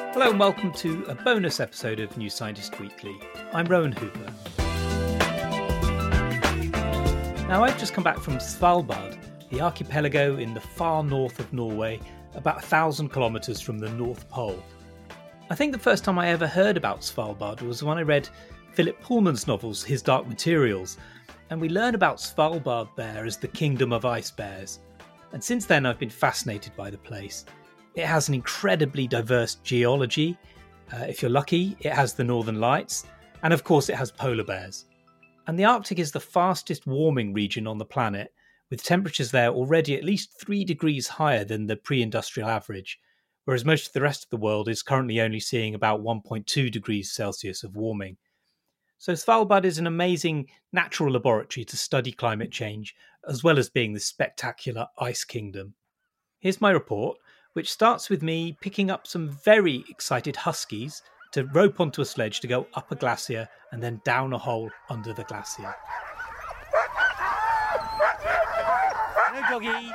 Hello and welcome to a bonus episode of New Scientist Weekly. I'm Rowan Hooper. Now, I've just come back from Svalbard, the archipelago in the far north of Norway, about 1,000 kilometres from the North Pole. I think the first time I ever heard about Svalbard was when I read Philip Pullman's novels, His Dark Materials, and we learn about Svalbard there as the kingdom of ice bears. And since then I've been fascinated by the place. It has an incredibly diverse geology. If you're lucky, it has the Northern Lights, and of course it has polar bears. And the Arctic is the fastest warming region on the planet, with temperatures there already at least 3 degrees higher than the pre-industrial average, whereas most of the rest of the world is currently only seeing about 1.2 degrees Celsius of warming. So Svalbard is an amazing natural laboratory to study climate change, as well as being this spectacular ice kingdom. Here's my report, which starts with me picking up some very excited huskies to rope onto a sledge to go up a glacier and then down a hole under the glacier. Hello, doggy.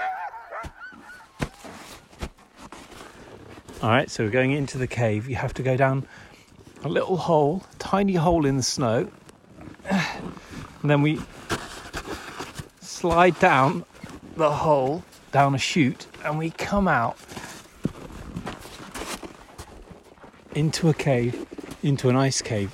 All right, so we're going into the cave. You have to go down a little hole, tiny hole in the snow, and then we slide down the hole, down a chute, and we come out into a cave, into an ice cave.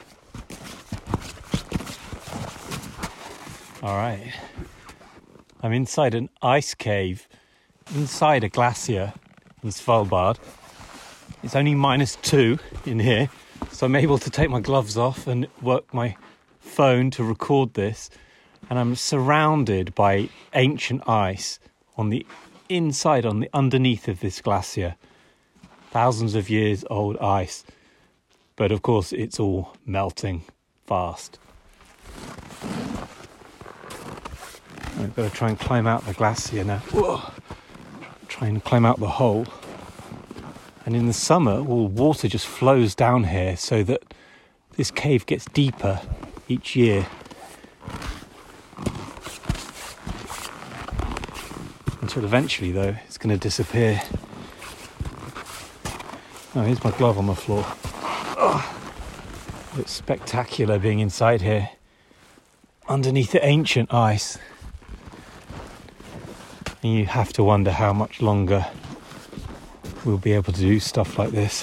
All right, I'm inside an ice cave, inside a glacier in Svalbard. It's only -2 in here, so I'm able to take my gloves off and work my phone to record this. And I'm surrounded by ancient ice on the inside, on the underneath of this glacier. Thousands of years old ice. But of course, it's all melting fast. I've got to try and climb out the glacier now. Whoa. Try and climb out the hole. And in the summer, all water just flows down here so that this cave gets deeper each year. Until eventually, though, it's going to disappear. Oh, here's my glove on the floor. Oh, it's spectacular being inside here, underneath the ancient ice. And you have to wonder how much longer we'll be able to do stuff like this.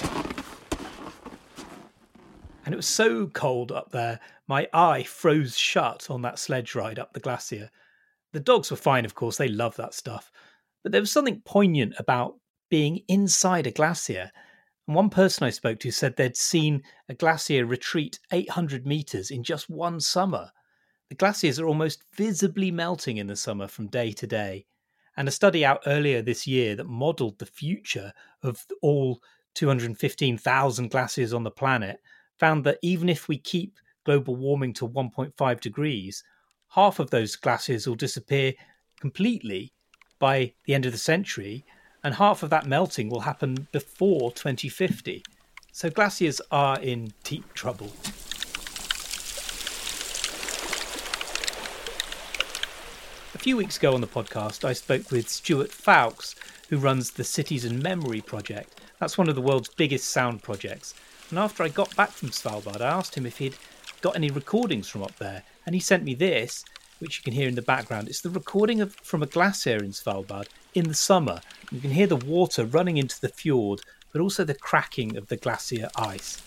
And it was so cold up there, my eye froze shut on that sledge ride up the glacier. The dogs were fine, of course, they love that stuff. But there was something poignant about being inside a glacier. And one person I spoke to said they'd seen a glacier retreat 800 metres in just one summer. The glaciers are almost visibly melting in the summer from day to day. And a study out earlier this year that modelled the future of all 215,000 glaciers on the planet found that even if we keep global warming to 1.5 degrees, half of those glaciers will disappear completely by the end of the century, and half of that melting will happen before 2050. So glaciers are in deep trouble. A few weeks ago on the podcast, I spoke with Stuart Fowkes, who runs the Cities and Memory project. That's one of the world's biggest sound projects. And after I got back from Svalbard, I asked him if he'd got any recordings from up there. And he sent me this, which you can hear in the background. It's the recording from a glacier in Svalbard in the summer. You can hear the water running into the fjord, but also the cracking of the glacier ice.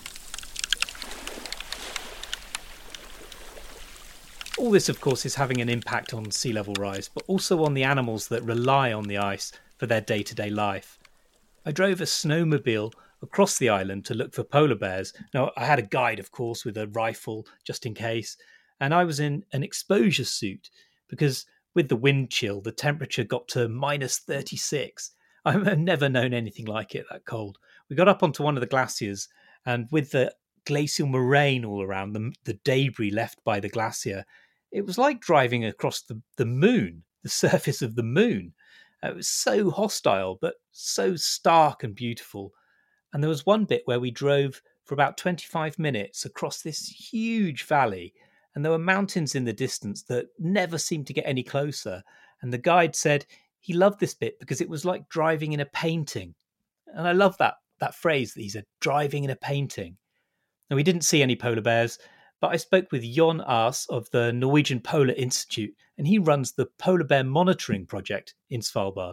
All this, of course, is having an impact on sea level rise, but also on the animals that rely on the ice for their day-to-day life. I drove a snowmobile across the island to look for polar bears. Now, I had a guide, of course, with a rifle, just in case, and I was in an exposure suit because with the wind chill, the temperature got to -36. I've never known anything like it that cold. We got up onto one of the glaciers, and with the glacial moraine all around, the debris left by the glacier, it was like driving across the moon, the surface of the moon. It was so hostile, but so stark and beautiful. And there was one bit where we drove for about 25 minutes across this huge valley, and there were mountains in the distance that never seemed to get any closer. And the guide said he loved this bit because it was like driving in a painting. And I love that that phrase that he's driving in a painting. Now, we didn't see any polar bears, but I spoke with Jon Aas of the Norwegian Polar Institute, and he runs the Polar Bear Monitoring Project in Svalbard.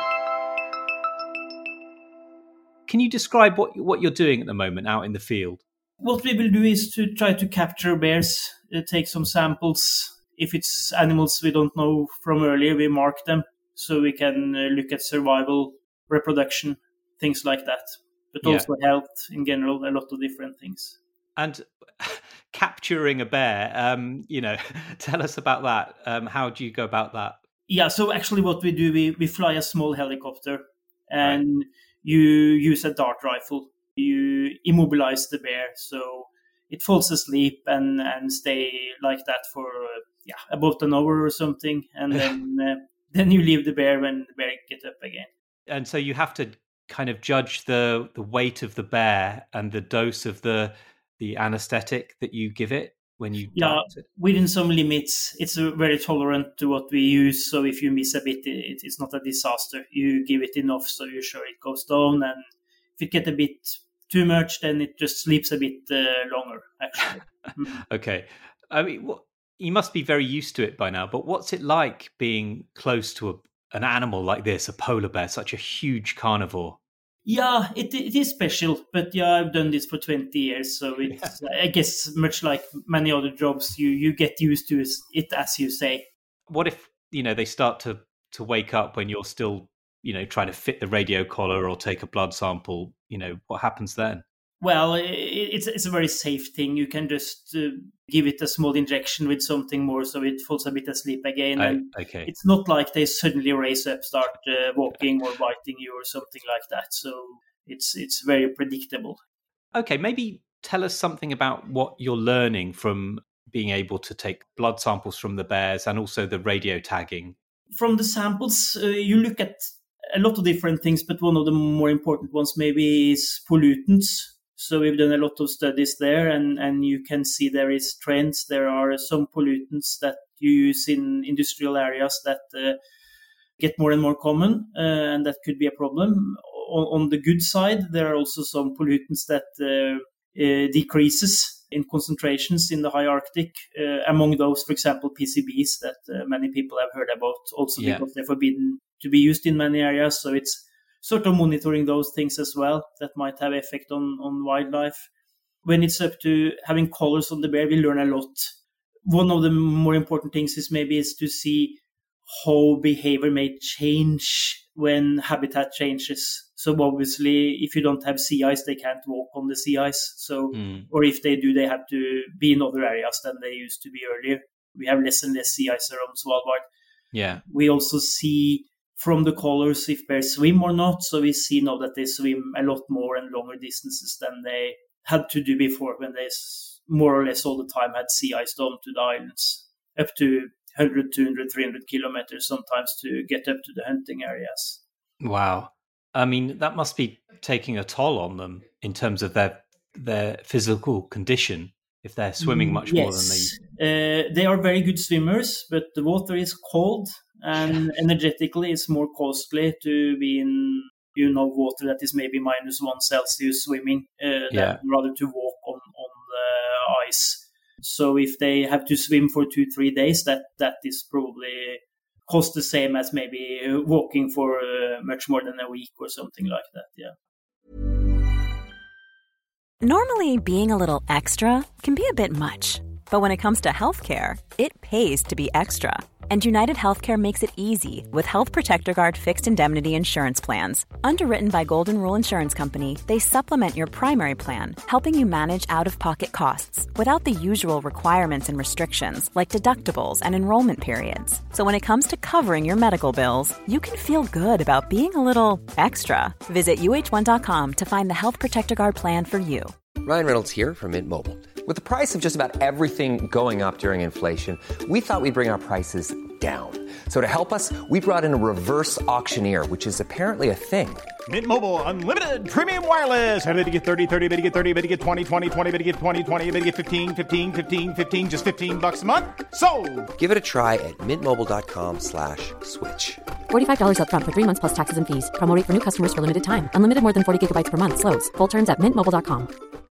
Can you describe what you're doing at the moment out in the field? What we will do is to try to capture bears, take some samples. If it's animals we don't know from earlier, we mark them so we can look at survival, reproduction, things like that. But also health in general, a lot of different things. And capturing a bear, tell us about that. How do you go about that? Yeah, so actually what we do, we fly a small helicopter and you use a dart rifle. You immobilize the bear so it falls asleep and stay like that for about an hour or something. And then you leave the bear when the bear gets up again. And so you have to kind of judge the weight of the bear and the dose of the anesthetic that you give it when you dart it? Within some limits. It's very tolerant to what we use, so if you miss a bit, it's not a disaster. You give it enough so you're sure it goes down, and if it gets a bit too much, then it just sleeps a bit longer, actually. Okay. I mean, you must be very used to it by now, but what's it like being close to an animal like this, a polar bear, such a huge carnivore? Yeah, it is special, but I've done this for 20 years, so it's, I guess, much like many other jobs, you get used to it, as you say. What if, they start to wake up when you're still, trying to fit the radio collar or take a blood sample? What happens then? Well, it's a very safe thing. You can just give it a small injection with something more so it falls a bit asleep again. Okay. It's not like they suddenly raise up, start walking or biting you or something like that. So it's very predictable. Okay, maybe tell us something about what you're learning from being able to take blood samples from the bears and also the radio tagging. From the samples, you look at a lot of different things, but one of the more important ones maybe is pollutants. So we've done a lot of studies there, and you can see there is trends. There are some pollutants that you use in industrial areas that get more and more common, and that could be a problem. On the good side, there are also some pollutants that decreases in concentrations in the high Arctic. Among those, for example, PCBs that many people have heard about, also because they're forbidden to be used in many areas. So it's sort of monitoring those things as well that might have effect on wildlife. When it's up to having collars on the bear, we learn a lot. One of the more important things is to see how behavior may change when habitat changes. So obviously, if you don't have sea ice, they can't walk on the sea ice. So, or if they do, they have to be in other areas than they used to be earlier. We have less and less sea ice around Svalbard. Yeah. We also see from the colors if bears swim or not. So we see now that they swim a lot more and longer distances than they had to do before, when they more or less all the time had sea ice down to the islands, up to 100, 200, 300 kilometers sometimes to get up to the hunting areas. Wow. I mean, that must be taking a toll on them in terms of their physical condition, if they're swimming much more than they... They are very good swimmers, but the water is cold, and energetically it's more costly to be in water that is maybe -1 Celsius swimming than rather to walk on the ice. So if they have to swim for 2-3 days, that is probably cost the same as maybe walking for much more than a week or something like that. Yeah. Normally, being a little extra can be a bit much, but when it comes to healthcare, it pays to be extra. And United Healthcare makes it easy with Health Protector Guard fixed indemnity insurance plans. Underwritten by Golden Rule Insurance Company, they supplement your primary plan, helping you manage out-of-pocket costs without the usual requirements and restrictions like deductibles and enrollment periods. So when it comes to covering your medical bills, you can feel good about being a little extra. Visit uh1.com to find the Health Protector Guard plan for you. Ryan Reynolds here from Mint Mobile. With the price of just about everything going up during inflation, we thought we'd bring our prices down. So to help us, we brought in a reverse auctioneer, which is apparently a thing. Mint Mobile Unlimited Premium Wireless. How to get 30, 30, bit to get 30, bit to get 20, 20, 20, bit to get 20, 20, bit to get 15, 15, 15, 15, just $15 a month? Sold! Give it a try at mintmobile.com/switch. $45 up front for 3 months plus taxes and fees. Promo rate for new customers for limited time. Unlimited more than 40 gigabytes per month. Slows full terms at mintmobile.com.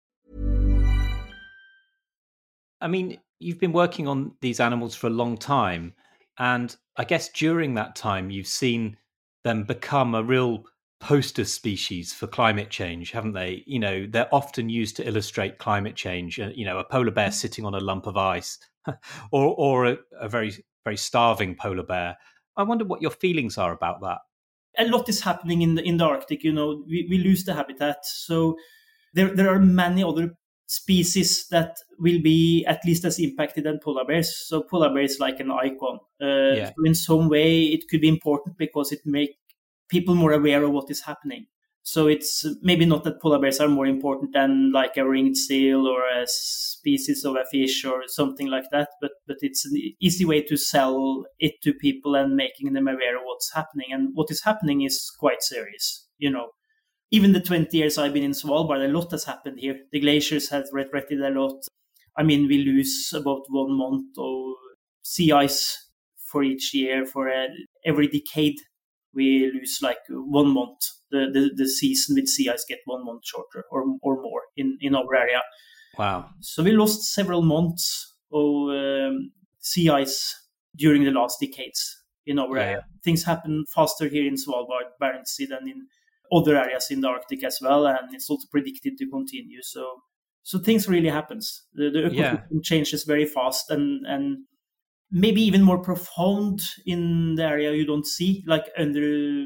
I mean, you've been working on these animals for a long time. And I guess during that time, you've seen them become a real poster species for climate change, haven't they? You know, they're often used to illustrate climate change. You know, a polar bear sitting on a lump of ice or a very, very starving polar bear. I wonder what your feelings are about that. A lot is happening in the Arctic. You know, we lose the habitat. So there are many other species that will be at least as impacted than polar bears. So polar bear is like an icon. So in some way, it could be important because it makes people more aware of what is happening. So it's maybe not that polar bears are more important than like a ringed seal or a species of a fish or something like that, but it's an easy way to sell it to people and making them aware of what's happening. And what is happening is quite serious, you know. Even the 20 years I've been in Svalbard, a lot has happened here. The glaciers have retreated a lot. I mean, we lose about 1 month of sea ice for each year. For every decade, we lose like 1 month. The season with sea ice get 1 month shorter or more in our area. Wow. So we lost several months of sea ice during the last decades in our area. Things happen faster here in Svalbard, Barents Sea than in other areas in the Arctic as well, and it's also predicted to continue. So things really happens. The ecosystem changes very fast, and maybe even more profound in the area you don't see, like in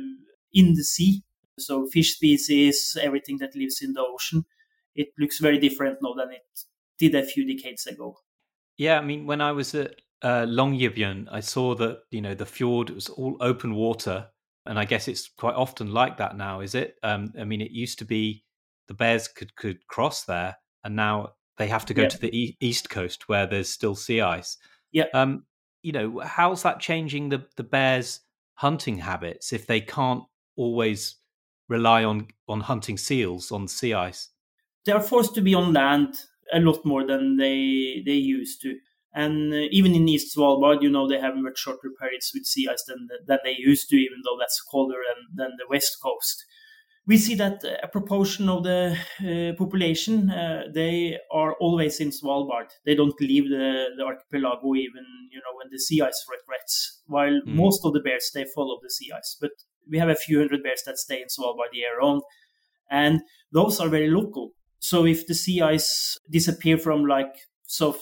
the sea. So fish species, everything that lives in the ocean, it looks very different now than it did a few decades ago. Yeah, I mean, when I was at Longyearbyen, I saw that, you know, the fjord was all open water. And I guess it's quite often like that now, is it? I mean, it used to be the bears could cross there, and now they have to go to the east coast where there's still sea ice. Yeah. You know, how's that changing the bears' hunting habits if they can't always rely on hunting seals on sea ice? They are forced to be on land a lot more than they used to. And even in East Svalbard, you know, they have much shorter periods with sea ice than they used to, even though that's colder than the west coast. We see that a proportion of the population, they are always in Svalbard. They don't leave the archipelago even, you know, when the sea ice retreats, while most of the bears, they follow the sea ice. But we have a few hundred bears that stay in Svalbard year-round, and those are very local. So if the sea ice disappear from like South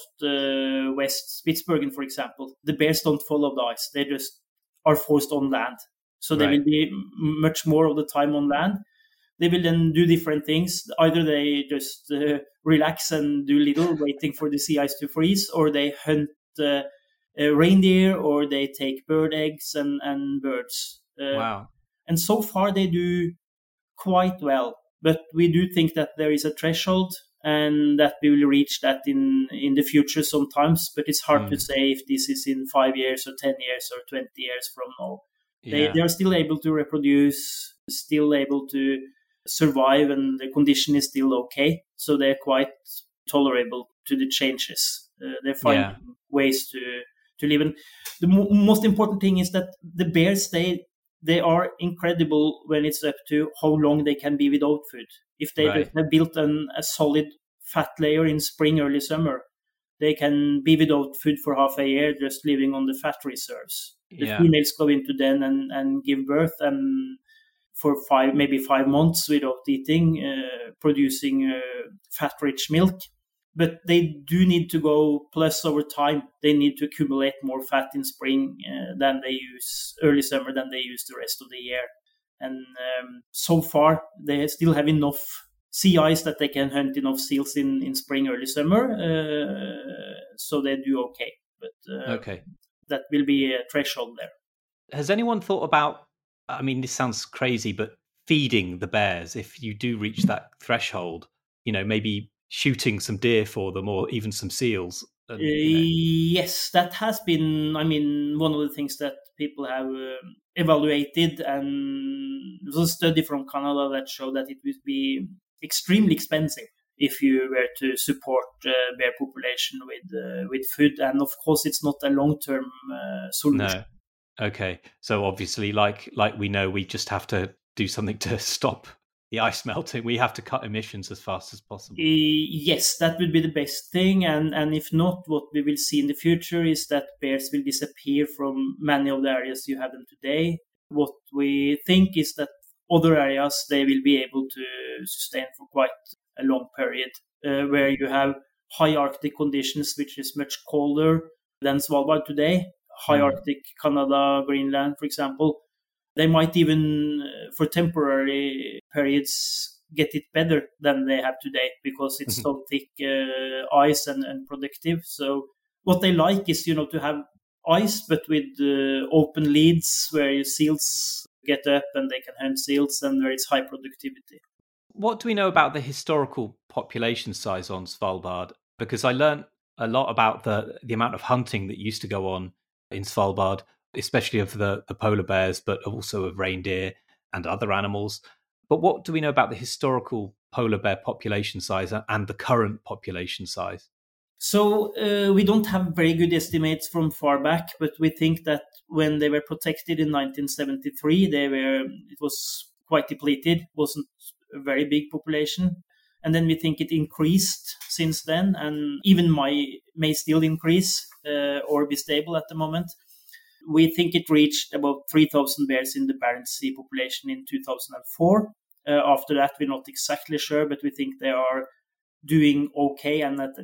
West Spitsbergen, for example, the bears don't follow the ice. They just are forced on land. So they will be much more of the time on land. They will then do different things. Either they just relax and do little, waiting for the sea ice to freeze, or they hunt reindeer, or they take bird eggs and birds. Wow. And so far they do quite well. But we do think that there is a threshold, and that we will reach that in the future sometimes. But it's hard to say if this is in 5 years or 10 years or 20 years from now. They are still able to reproduce, still able to survive, and the condition is still okay. So they're quite tolerable to the changes. They're finding ways to live. And the most important thing is that the bears, they are incredible when it's up to how long they can be without food. If they have built a solid fat layer in spring, early summer, they can be without food for half a year, just living on the fat reserves. The females go into den and give birth, and for 5 months without eating, producing fat-rich milk. But they do need to go plus over time. They need to accumulate more fat in spring than they use early summer than they use the rest of the year. And so far, they still have enough sea ice that they can hunt enough seals in spring, early summer. So they do okay. But that will be a threshold there. Has anyone thought about, I mean, this sounds crazy, but feeding the bears if you do reach that threshold, you know, maybe shooting some deer for them or even some seals? Yes, that has been, one of the things that people have evaluated, and there was a study from Canada that showed that it would be extremely expensive if you were to support bear population with food. And of course, it's not a long-term solution. No. Okay. So obviously, like we know, we just have to do something to stop the ice melting. We have to cut emissions as fast as possible. Yes, that would be the best thing. And if not, what we will see in the future is that bears will disappear from many of the areas you have them today. What we think is that other areas, they will be able to sustain for quite a long period, where you have high Arctic conditions, which is much colder than Svalbard today. High Arctic, Canada, Greenland, for example. They might even, for temporary periods, get it better than they have today because it's so thick ice and productive. So what they like is, to have ice, but with open leads where seals get up and they can hunt seals, and where it's high productivity. What do we know about the historical population size on Svalbard? Because I learned a lot about the amount of hunting that used to go on in Svalbard, especially of the polar bears, but also of reindeer and other animals. But what do we know about the historical polar bear population size and the current population size? So we don't have very good estimates from far back, but we think that when they were protected in 1973, it was quite depleted, wasn't a very big population. And then we think it increased since then, and even may still increase or be stable at the moment. We think it reached about 3,000 bears in the Barents Sea population in 2004. After that, we're not exactly sure, but we think they are doing okay, and that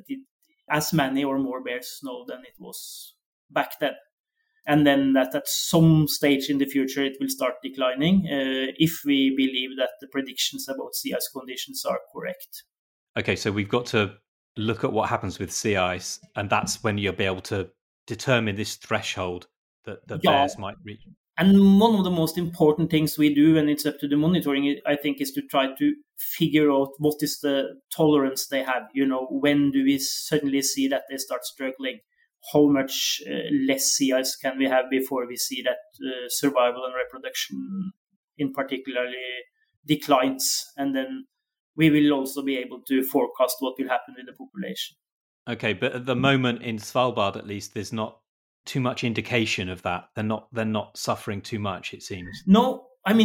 as many or more bears now than it was back then. And then that at some stage in the future, it will start declining if we believe that the predictions about sea ice conditions are correct. Okay, so we've got to look at what happens with sea ice, and that's when you'll be able to determine this threshold that the bears might reach. And one of the most important things we do, and it's up to the monitoring, I think, is to try to figure out what is the tolerance they have. When do we suddenly see that they start struggling? How much less sea ice can we have before we see that survival and reproduction in particularly declines? And then we will also be able to forecast what will happen with the population. Okay, but at the moment in Svalbard, at least, there's not too much indication of that. They're not suffering too much, it seems. No,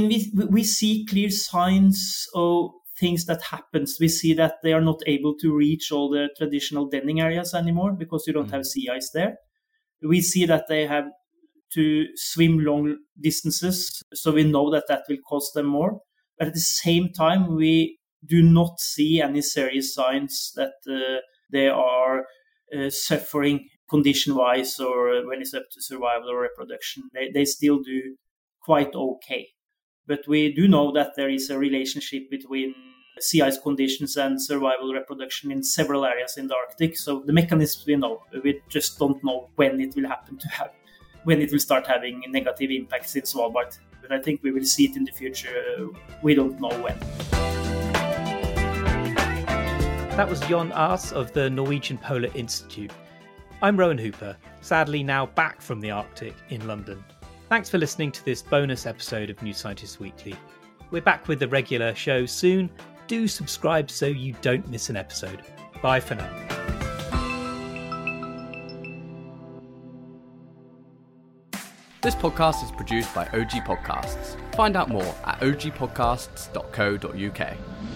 we see clear signs of things that happens. We see that they are not able to reach all the traditional denning areas anymore because you don't have sea ice there. We see that they have to swim long distances, so we know that will cost them more. But at the same time, we do not see any serious signs that they are suffering condition-wise or when it's up to survival or reproduction. They still do quite okay. But we do know that there is a relationship between sea ice conditions and survival reproduction in several areas in the Arctic. So the mechanisms we know, we just don't know when it will happen to have, when it will start having negative impacts in Svalbard. But I think we will see it in the future. We don't know when. That was Jon Aas of the Norwegian Polar Institute. I'm Rowan Hooper, sadly now back from the Arctic in London. Thanks for listening to this bonus episode of New Scientist Weekly. We're back with the regular show soon. Do subscribe so you don't miss an episode. Bye for now. This podcast is produced by OG Podcasts. Find out more at ogpodcasts.co.uk.